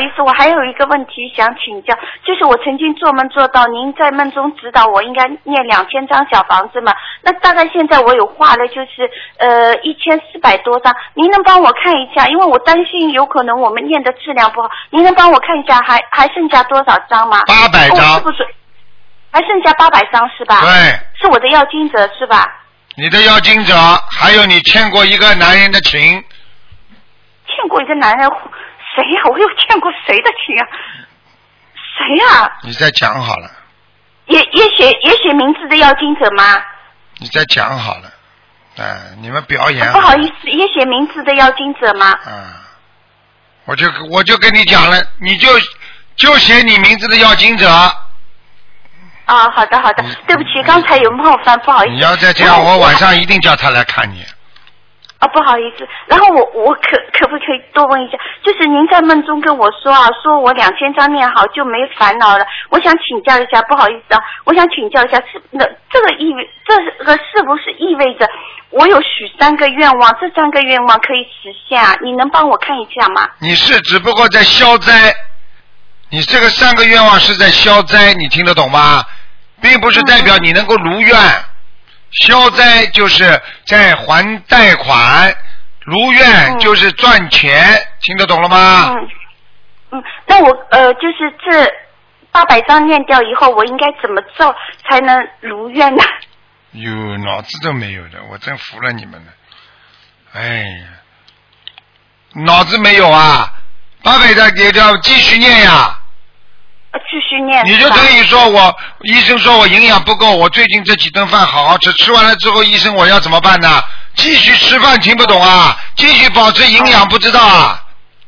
意思，我还有一个问题想请教，就是我曾经做梦做到您在梦中指导我应该念2000张小房子嘛，那大概现在我有画了就是1400多张，您能帮我看一下？因为我担心有可能我们念的质量不好，您能帮我看一下还剩下多少张吗 ？800张。 是不是？还剩下800张是吧？ 对。 是我的要经者是吧？你的要经者，还有你欠过一个男人的情。 欠过一个男人，谁呀？我又欠过谁的情啊？谁呀？ 你再讲好了。 也写名字的要经者吗？ 你再讲好了。你们表演。 不好意思，也写名字的要经者吗？ 我就跟你讲了，你就写你名字的要经者。 好的，对不起，刚才有冒犯，不好意思。 你要再这样，我晚上一定叫他来看你。 不好意思，然后我可不可以多问一下？就是您在梦中跟我说说我2000张念好就没烦恼了。我想请教一下，不好意思我想请教一下，这个是不是意味着我有许3个愿望，这3个愿望可以实现啊？你能帮我看一下吗？ 你是只不过在消灾，你这个3个愿望是在消灾，你听得懂吗？并不是代表你能够如愿。消灾就是在还贷款，如愿就是赚钱，听得懂了吗？ 那我就是这800张念掉以后，我应该怎么做才能如愿呢？ 脑子都没有的，我真服了你们了。哎呀，脑子没有啊，800张也要继续念呀。 继续念。 你就等于说医生说我营养不够，我最近这几顿饭好好吃，吃完了之后医生我要怎么办呢？继续吃饭，听不懂啊？继续保持营养，不知道啊？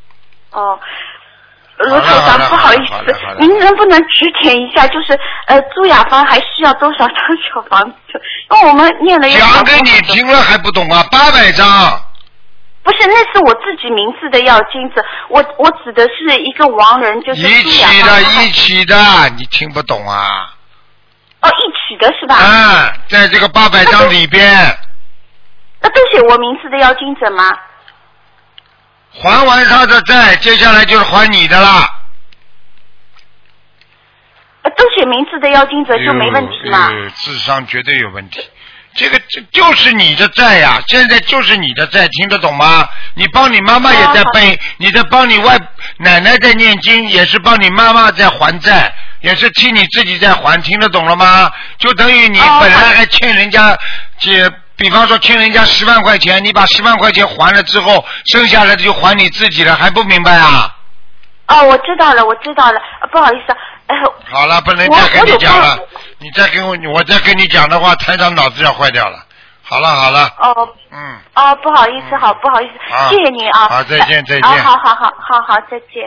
罗台长，不好意思，您能不能指点一下，就是朱雅芳还需要多少张小房子？因为我们念了讲给你听了还不懂啊？800张。 不是，那是我自己名字的要经者，我指的是一个亡人，就是一起的，你听不懂啊？ 一起的是吧？ 在这个800张里边。 那都写我名字的要经者吗？ 还完他的债，接下来就是还你的啦。 都写名字的要经者就没问题吗？ 智商绝对有问题。这就是你的债呀，现在就是你的债，听得懂吗？你帮你妈妈也在背，你在帮你奶奶在念经，也是帮你妈妈在还债，也是替你自己在还，听得懂了吗？就等于你本来还欠人家比方说欠人家10万块钱，你把10万块钱还了之后，剩下来的就还你自己了，还不明白啊？ 我知道了，不好意思好了，不能再跟你讲了，我再跟你讲的话，台长脑子要坏掉了。好了。 不好意思，不好意思，谢谢您啊。 好，再见。 好，再见。